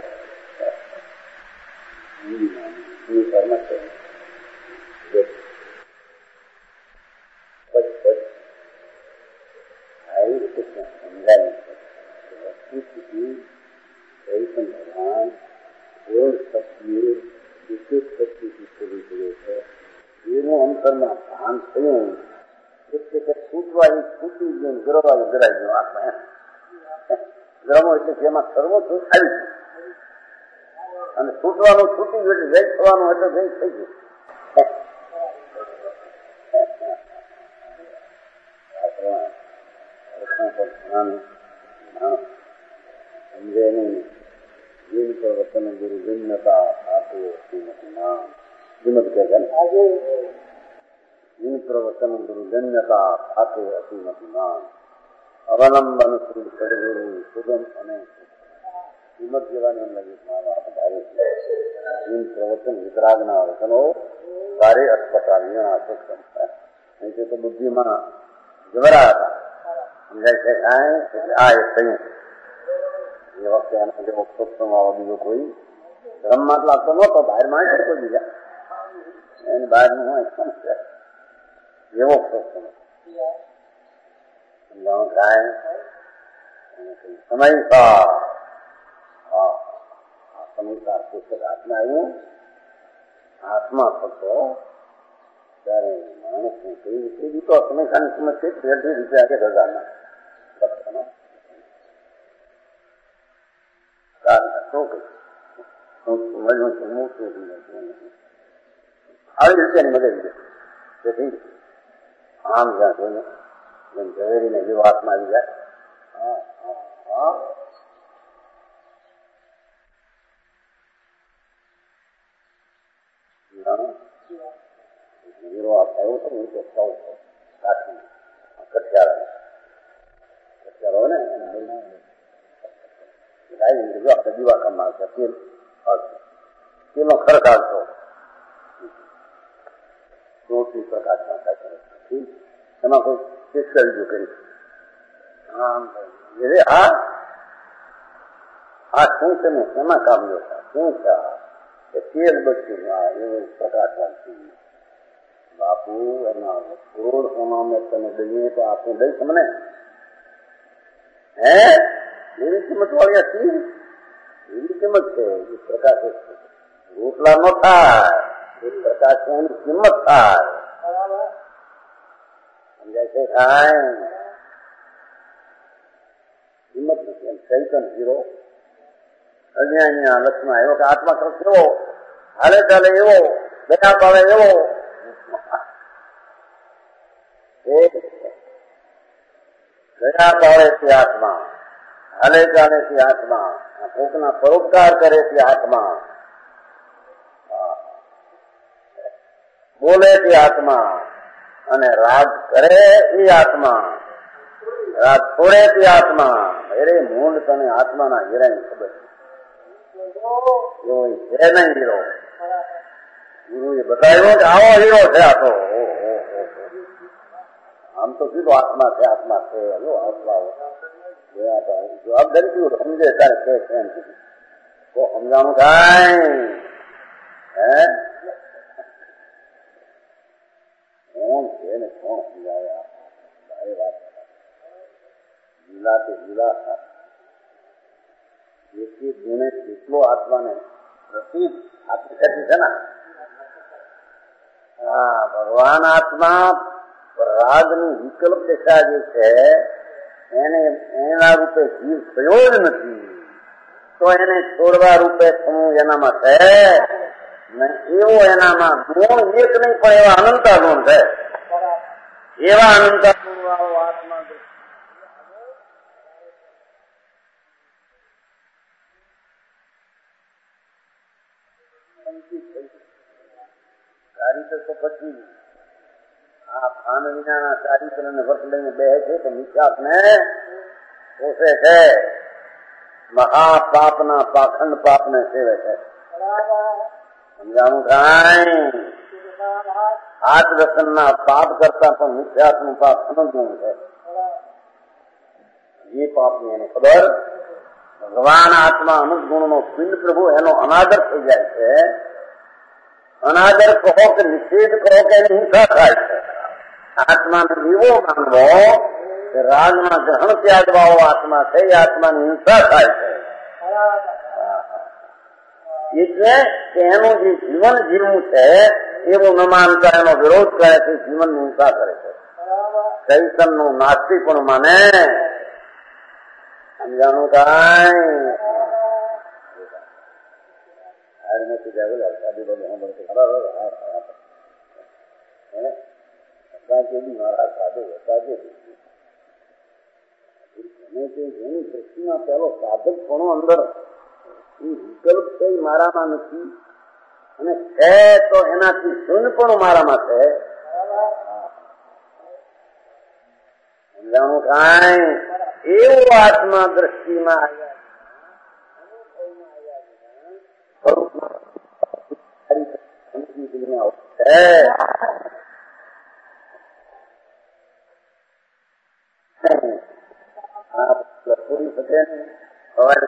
ભગવાન પૂર્ણ શક્તિ વિશેષ શક્તિથી શરૂ કર્યો છે. એનું અંતરમાં ભાન થયું એટલે કે છૂટવા છૂટી ગયું, ગ્રહવા ગરાઈ ગયું. આત્મા ગ્રહો એટલે જેમાં સર્વો સુખ આવી ગયું અને છૂટવાનું છૂટી ગયું એટલે જય થવાનું એટલે જય થઈ ગયું. સમજે નહીં. જીવ પર વતન ગુરુ ભિન્નતા આપે શ્રીમતી નામ શ્રીમદ કહે છે. જીવ પર વતન ગુરુ ધન્યતા આપે શ્રીમતી નામ અવલંબન શ્રી સદગુરુ સુગમ અને શ્રીમદ જેવાની અંદર વાત ભારે છે. જીવ પ્રવચન વિતરાગના વચનો ભારે અસ્પતાલ નહીં તો બુદ્ધિમાં જવરા હતા. સમજાય છે કાંઈ? આ એક થયું. એ વખતે એના જેવો સત્સંગ આવો બીજો કોઈ ધર્મમાં લાગતો નહોતો. બહારમાં કરતો બીજા એની બહારનું હોય એવો સત્સંગ સમજાવવાનું કાંઈ સમયસાર. આ સમયસાર પુસ્તક હાથમાં આવ્યું. હાથમાં થતો ત્યારે માણસને કઈ રીતે દીધો સમયસારની કિંમત છે 13 રૂપિયા કે 1000 લખવાનો આવી રૂપિયાની મદદ તેથી આમ જ્યાં જોઈને જેમ ઝવેરીને જેવો હાથમાં આવી જાય. હીરો આવ્યો તો નીચે સૌ રાખી કઠિયારો હોય ને આપણે દીવા કામમાં આવશે તેનો ખર્ચ આવતો રોટલી પ્રકાશમાં થાય. એમાં કોઈ શિક્ષણ કરી આ શું છે ને એમાં કામ લેતા શું છે તેલ બચ્યું એવું પ્રકાશવાથી બાપુ એના કરોડ સોના મેં તમે દઈએ તો આપણે દઈશ મને હે એવી કિંમત વાળી હતી. એવી કિંમત છે એ પ્રકાશ રોટલા નો થાય એ પ્રકાશ એની કિંમત થાય. जैसे खाए हिम्मत નથી ચૈતન હીરો અજ્ઞાનીના લક્ષમાં એવો કે આત્મા કૃત એવો હાલે ચાલે એવો દયા પાડે એવો દયા પાડે છે આત્મા હાલે ચાલે છે આત્મા કોકના પરોપકાર કરે છે આત્મા બોલે છે આત્મા અને રાગ કરે એ આત્મા રાગ છોડે તે આત્મા અરે મૂંડ તને આત્માના હીરાની ખબર એવો છે નહીં હીરો ગુરુએ બતાવ્યો કે આવો હીરો છે આ તો આમ તો સીધો આત્મા છે આત્મા જવાબદારી કેવું સમજે ત્યારે કે તો સમજાણું કાંઈ હે કોણ છે ને કોણ સમજાવ્યા એ વાત લીલા તે લીલા એક એક ગુણે કેટલો આત્માને પ્રસિદ્ધ આપી શકી છે ને હા ભગવાન આત્મા રાગની વિકલ્પ દિશા જે છે એને એના રૂપે જીવ થયો જ નથી તો એને છોડવા રૂપે સમૂહ એનામાં છે ને એવો એનામાં ગુણ એક નહીં પણ એવા અનંતા ગુણ છે એવા અનંતા ગુણ વાળો આત્મા ચારિત્ર તો પછી આ ખાન વિનાના ચારિત્ર ને વર્ત લઈને બે છે તો નિકાસ ને પોષે છે મહાપાપના પાખંડ પાપને સેવે છે સમજાણું કાંઈ આઠ દર્શનના પાપ કરતા પણ મિથ્યાત્મનું પાપ સમજવું છે એ પાપની એને ખબર ભગવાન આત્મા અનુજ ગુણનો પિંડ પ્રભુ એનો અનાદર થઈ જાય છે અનાદર કહો કે નિષેધ કહો કે એની હિંસા થાય છે આત્માને એવો માનવો કે રાગમાં ગ્રહણ ત્યાગ વાળો આત્મા છે એ આત્માની હિંસા થાય છે એટલે કે એનું જે જીવન જીવવું છે એવું ન માનતા એનો વિરોધ કરે છે જીવનની હિંસા કરે છે ચૈતનનું નાસ્તિક પણ માને સમજાણું કાંઈ નથી જાગેલો સાદી બધું હું બનતું મારા સાધુ હતા જેની દ્રષ્ટિમાં પેલો સાધક પણ અંદર એ વિકલ્પ છે એ મારામાં નથી અને છે તો એનાથી શૂન્ય પણ મારામાં છે સમજાણું કાંઈ એવું આત્મા દ્રષ્ટિમાં આવ્યા પૂરી શકે સવારે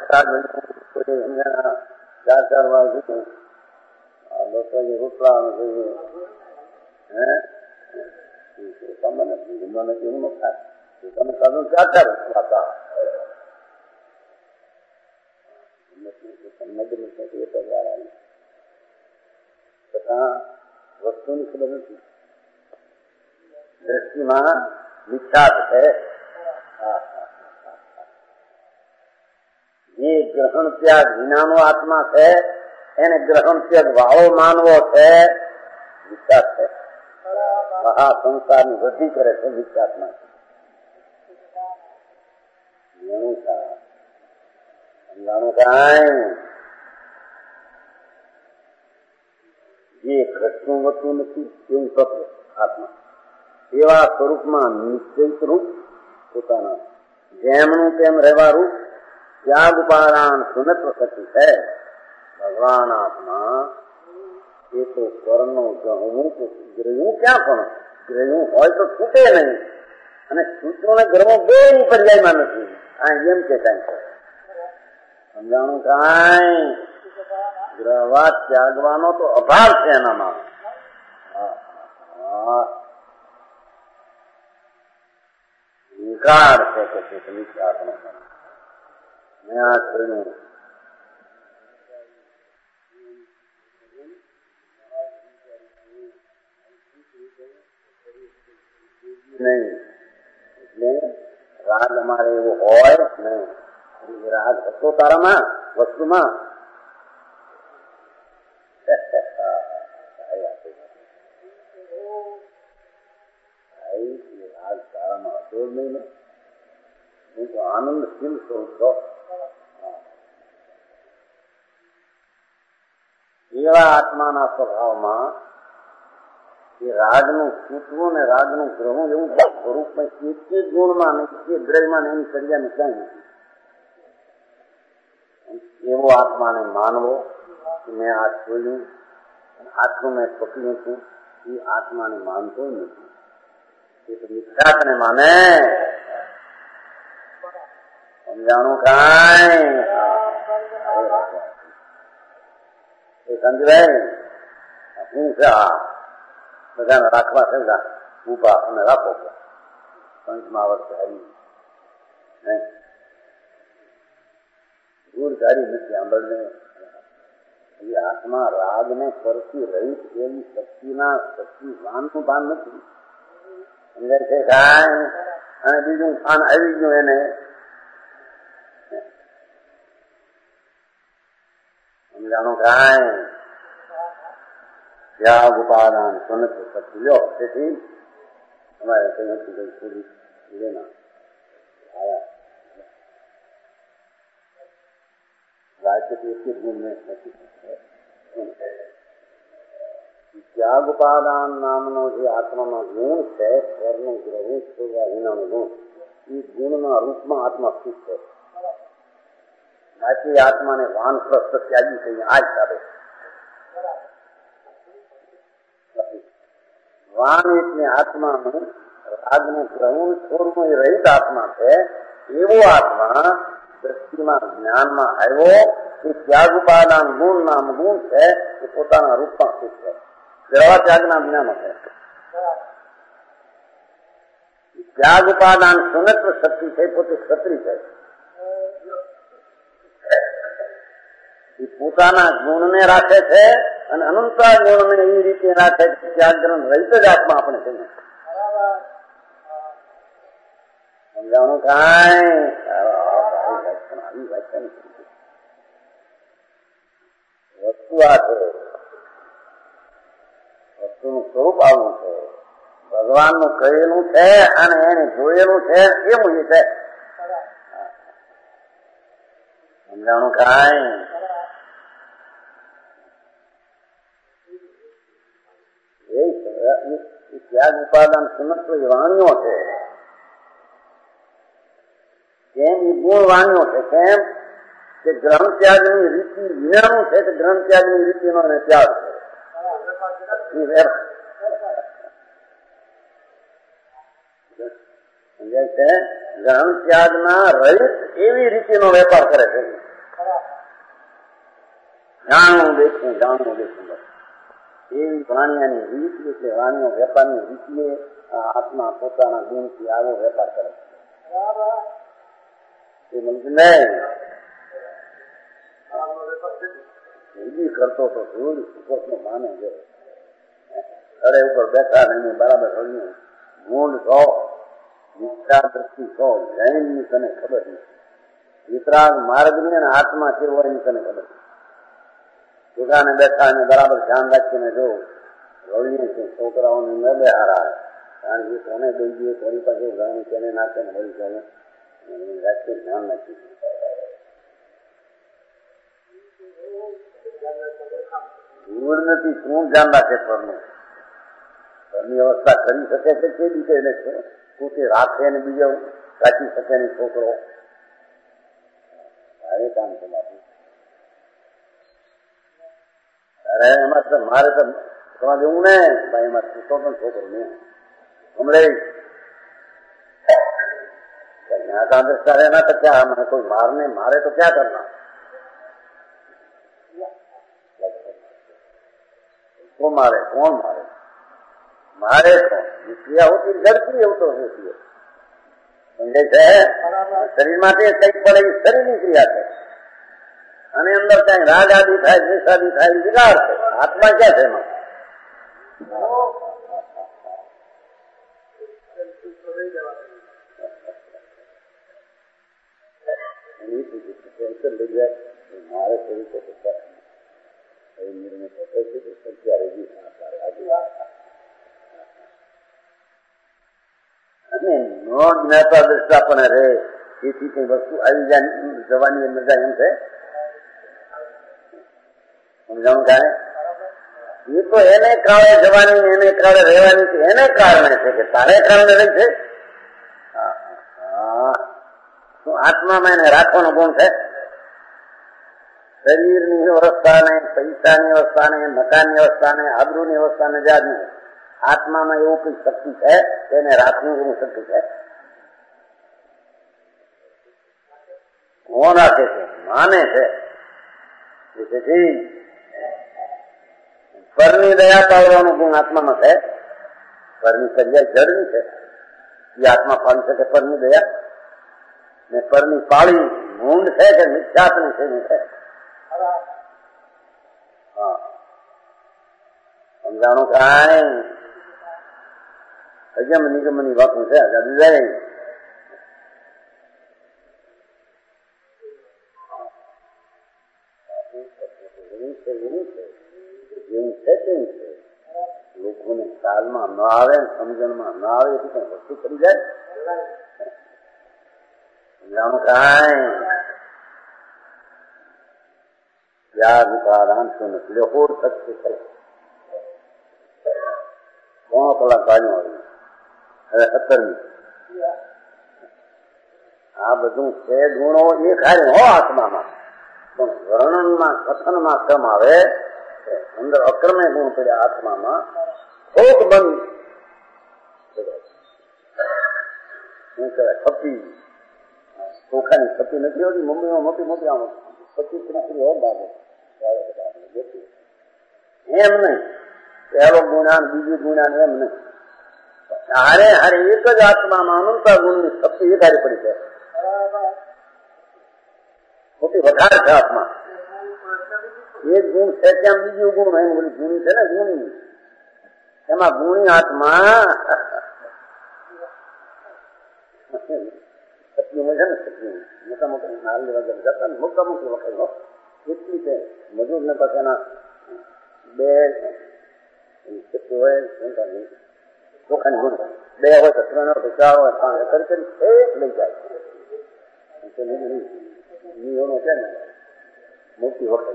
4 વાગે લોકોની રોટલા જોઈએ મને કેવું ન થાય તમે કદું 4 હતા તથા વસ્તુની ખબર નથી દ્રષ્ટિમાં વિખ્યાત છે જે ગ્રહણ ત્યાગ વિનાનો આત્મા છે એને ગ્રહણ ત્યાગ વાળો માનવો છે વિખ્યાત છે મહાસંસારની વૃદ્ધિ કરે છે વિખ્યાતમાં સમજાણું કાંઈ જે ઘટતું વધતું નથી એવું તત્વ આત્મા એવા સ્વરૂપમાં નિશ્ચિત રૂપ પોતાના જેમનું તેમ રહેવા રૂપ ત્યાગ ઉપાદાન સુનત્વ શક્તિ છે ભગવાન આત્મા એ તો કર્મનો ગ્રહવું ક્યાં પણ ગ્રહવું હોય તો છૂટે નહીં અને છૂટો ને ગ્રહો બે પર્યાયમાં નથી આ એમ કે કાંઈ સમજાણું કાંઈ ગ્રહવા ત્યાગવાનો તો અભાવ છે એનામાં વિકાર છે કે વિચારનો મેં આ જોયું નહીં તમારે એવું હોય ને રાગ હતો તારામાં વસ્તુમાં રાગ તારામાં હતો જ નહીં ને હું તો આનંદશીલ છું છો. એવા આત્માના સ્વભાવમાં એ રાગનું છૂટવું ને રાગનું ગ્રહણ એવું સ્વરૂપમાં એક ગુણમાં ને એક દ્રવ્યમાં એની સર્યા નિકાય નથી. એવો આત્માને માનવો કે મેં આ જોયું આત્મા મેં પકડ્યું છું એ આત્માને માનતો નથી. એ તો મિથ્યાત્વને માને. સમજાણું કાંઈ એ સમજવાય હું છે આ બધાને રાખવા થયેલા ઉભા અને રાખો પંચમાં વર્ષ હારી દૂર ધારી નથી આંબળને. એ આત્મા રાગને પરથી રહીત એવી શક્તિ ભાનનું ભાન નથી. સમજાય છે કાંઈ. અને બીજું ભાન આવી ગયું એને સમજાણું કાંઈ. ત્યાગ ઉપાદાન સુનત સત્ય લ્યો. તેથી અમારે કઈ નથી પૂરી લેના આયા राज्य के एक गुण में त्याग उपादान नामनो જે આત્મામાં ગુણ છે પરનું ગ્રહણ છોડવા વિનાનો ગુણ એ ગુણના રૂપમાં આત્મા સ્થિત છે. બાકી આત્માને વાનપ્રસ્થ ત્યાગી કહીએ આ હિસાબે. વાન એટલે આત્માનું રાગનું ગ્રહણ છોડવું એ રહિત આત્મા છે. એવો આત્મા દ્રષ્ટિમાં જ્ઞાનમાં આવ્યો એ ત્યાગ ઉપાદાન ગુણ નામ ગુણ છે એ પોતાના રૂપમાં સ્થિત છે. જરા ત્યાગના જ્ઞાન છે. ત્યાગ ઉપાદાન સુનત્વ શક્તિ છે પોતે ક્ષત્રિય છે. એ પોતાના ગુણને રાખે છે અને અનંતા ગુણને એવી રીતે રાખે છે ત્યાગ ગ્રહણ રહિત જ આત્મા આપણે કહીએ. સમજાણું કાંઈ. વસ્તુ આ છે. વસ્તુનું સ્વરૂપ આવું છે. ભગવાનનું કહેલું છે અને એને જોયેલું છે એવું એ છે. સમજાણું કાંઈ. એ ત્યાગ ઉપાદાન સુનત્વ વાણીઓ છે. કેમ એ ગુણ વાણીઓ છે. કેમ કે ગ્રહણ ત્યાગની રીતિ વિનાનું છે કે ગ્રહણ ત્યાગની રીતિનો એને ત્યાગ છે. સમજાય છે. ગ્રહણ ત્યાગના રહિત એવી રીતિનો વેપાર કરે છે. જાણવું દેખવું એવી વાણિયાની રીત એટલે વાણીઓ વેપારની રીતિએ આત્મા પોતાના ગુણથી આવો વેપાર કરે છે. એ મળશે નહીં. બીજી કરતો તો જોયું સુપોષનો માને છે. ઘરે ઉપર બેઠા નહીં બરાબર હળ્યું ગુણ છો વિચાર દ્રષ્ટિ છો જૈનની તને ખબર નથી. વિતરાગ માર્ગની અને આત્મા કેવો એની તને ખબર નથી. દુકાને બેઠા અને બરાબર ધ્યાન રાખીને જો રળીએ છે છોકરાઓને ન બેહારા કારણ કે કોને દઈ દઈએ કોની પાસે ગાણી તેને નાખે ને વળી જાય રાખીને ધ્યાન રાખી ગુણ નથી. શું ધ્યાન રાખે પરનું ઘરની અવસ્થા કરી શકે છે તે રીતે એને પોતે રાખે ને બીજો રાખી શકે ને છોકરો ભારે કામ છે બાપુ. અરે એમાં તો મારે તો તમારે જેવું ને ભાઈ એમાં છૂટો પણ છોકરો ને હમણે જ્ઞાતા દૃષ્ટા રહેના તો ક્યાં મને કોઈ મારને મારે તો ક્યાં કરના. કોણ મારે મારે કોણ ક્રિયા હોતી ઝડપી એવું તો હોતી સમજે છે. શરીર માટે કઈક પડે એ શરીરની ક્રિયા છે અને અંદર કઈ રાગ આદિ થાય દ્વેષ આદિ થાય વિકાર છે. આત્મા ક્યાં છે એમાં? રીતે લઈ જાય મારે થોડી તો નિર્ણય થતો છે તો સંખ્યા રેજી અને નો જ્ઞાતા દ્રષ્ટા પણ રહે એથી કઈ વસ્તુ આવી જાય જવાની મજા એમ છે સમજાણું કાંઈ એ તો એને કાળે જવાની એને કાળે રહેવાની છે એને કારણે છે કે તારે કારણે રહી છે શું આત્મામાં એને રાખવાનો ગુણ છે શરીરની અવસ્થાને પૈસાની અવસ્થાને મકાનની અવસ્થાને આબરૂની અવસ્થાને જાત નહીં આત્મામાં એવું કઈ શક્તિ છે તેને રાખવું એવું શક્તિ છે કોણ રાખે છે માને છે પરની દયા પાડવાનો ગુણ આત્મામાં છે પરની સરિયા જડની છે એ આત્મા પાડી શકે પરની દયા ને પરની પાળી મૂંડ છે કે મિથ્યાત્મક છે સમજાણું કાંઈ અજમ નિગમની વાતું છે આઝાદી જાય જેવું છે તેવું છે લોકોને ખ્યાલમાં ન આવે સમજણમાં ન આવે એથી કઈ વસ્તુ કરી જાય સમજાણું કાંઈ યાદ ઉપાદાંશો નથી લહોર શક્તિ છે કોણ કલાક કાઢ્યું આવ્યું હવે 17મી આ બધું છે ગુણો એ ખાલી હો આત્મામાં પણ વર્ણનમાં કથનમાં ક્રમ આવે અંદર અક્રમે ગુણ પડ્યા આત્મામાં થોક બંધ શું કહેવાય ખપી ચોખાની ખપી નથી હોતી મુંબઈમાં મોટી મોટી આમ ખપી ત્રીસરી હોય બાબત એમ નહીં પહેલો ગુણાન બીજું ગુણાન એમ નહીં હારે હારે એક જ આત્મામાં અનંતા ગુણની શક્તિ એક હારી પડી છે મોટી વધારે છે આત્મા એક ગુણ છે ત્યાં બીજું ગુણ એમ બોલી ગુણી છે ને ગુણી એમાં ગુણી આત્મા શક્તિમાં છે ને શક્તિ મોટા મોટા નાલ લેવા જતા ને મોટા મોટી વખત એટલી છે મજૂર ને પછી એના બે શક્તિ હોય ચોખાની ગુણ બે હોય તો 3 હોય તો 4 હોય 5 કરી કરી લઈ જાય નિયમો છે ને મોટી વખત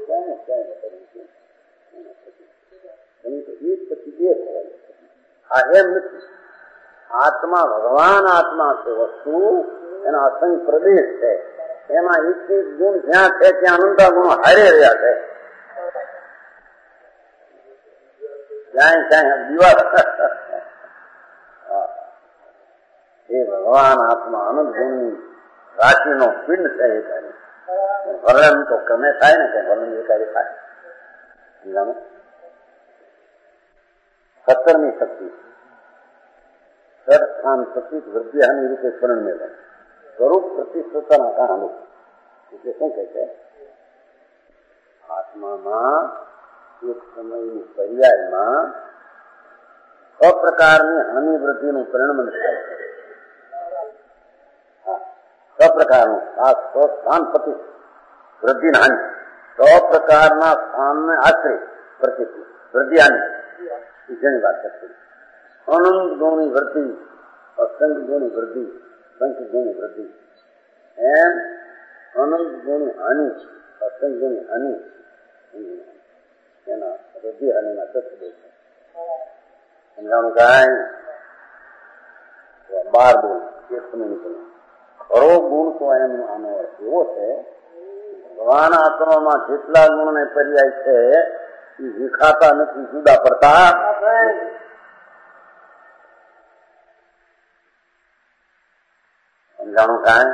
એક પછી એક હોય આ એમ નથી આત્મા ભગવાન આત્મા છે વસ્તુ એના અસંખ્ય પ્રદેશ છે એમાં એક ગુણ જ્યાં છે ત્યાં અનંતા ગુણો હારે રહ્યા છે ક્યાંય ક્યાંય દિવાસ એ ભગવાન આત્મા અનંત ગુણની રાશિનો પિંડ છે એ કાર્ય વર્ણન તો ક્રમે થાય ને કે વર્ણન એ કાર્ય થાય સમજાણું 17મી શક્તિ સ્થાન શક્તિ વૃદ્ધિહાની રૂપે સ્મરણ મેળવે સ્વરૂપ પ્રતિષ્ઠતાના કારણે એટલે શું કહે છે આત્મામાં એક સમયની પર્યાયમાં 6 પ્રકારની હાનિ વૃદ્ધિનું પરિણમન થાય છે 6 પ્રકારનું આ સ્થાન પ્રતિ વૃદ્ધિ હાનિ 6 પ્રકારના સ્થાનને આશ્રય પ્રતિ વૃદ્ધિ હાનિ જેની વાત કરશે અનંત ગુણની વૃદ્ધિ અસંખ્ય ગુણની વૃદ્ધિ સંખ્ય ગુણની વૃદ્ધિ એમ અનંત ગુણની હાનિ અસંખ્ય ગુણની હાનિ એના વૃદ્ધિ હાનિના તત્વ છે સમજાણું કાંઈ 12 બોલ એક સમય નીકળ્યું ખરો ગુણ તો એમનો આનો અર્થ એવો છે ભગવાન આત્મામાં જેટલા ગુણને પર્યાય છે એ વિખાતા નથી જુદા પડતા સમજાણું કાંઈ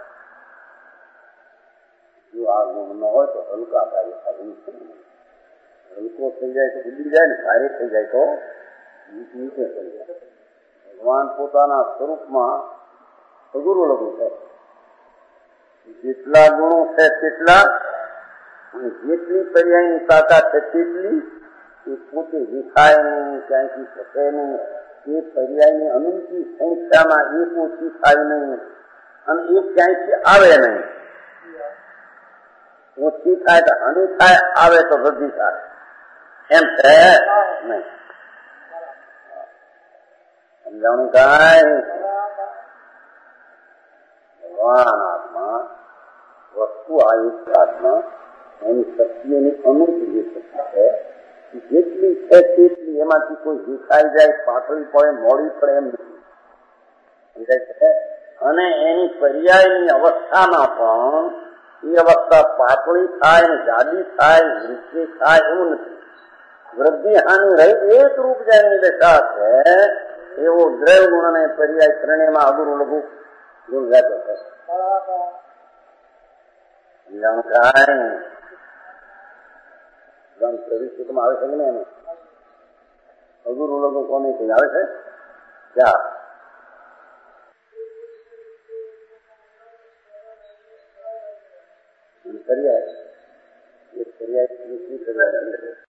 જો આ ગુણ ન હોય તો હલકા કાર્ય થાય હલકો થઈ જાય તો ઉડી જાય ને ભારે થઈ જાય તો નીચે થઈ જાય ભગવાન પોતાના સ્વરૂપમાં અઘરું લઘુ છે જેટલા ગુણો છે તેટલા અને જેટલી પર્યાયની તાકાત છે તેટલી એ પોતે વિખાય નહીં ક્યાંયથી થશે નહીં એ પર્યાયની અનંતી સંખ્યામાં એક ઓછી થાય નહીં અને એ ક્યાંયથી આવે નહીં ઓછી થાય તો હાનિ થાય, આવે તો વૃદ્ધિ થાય, એમ છે નહીં. સમજાણું કાંઈ? ભગવાન આત્મા વસ્તુ આ એક આત્મા એની શક્તિઓની અનુપ જે શક્તિ છે જેટલી છે તેટલી એમાંથી કોઈ વિખાઈ જાય, પાતળી પડે, મોડી પડે એમ નથી. સમજાય છે? અને એની પર્યાયની અવસ્થામાં પણ એ અવસ્થા પાતળી થાય ને જાડી થાય, વૃદ્ધિ થાય એવું નથી. વૃદ્ધિ હાનિ રહી એક રૂપ જેની દશા છે એવો દ્રવ ગુણ અને પર્યાય ત્રણેયમાં અગુરુ લઘુ ગુણ રહેતો છે. સમજાણું કાંઈ? પ્રવિષ્ટિમાં આવે છે કે નહીં? અગુરુ લઘુ કોને કઈ આવે છે? ક્યાં પર્યાય, એક પર્યાય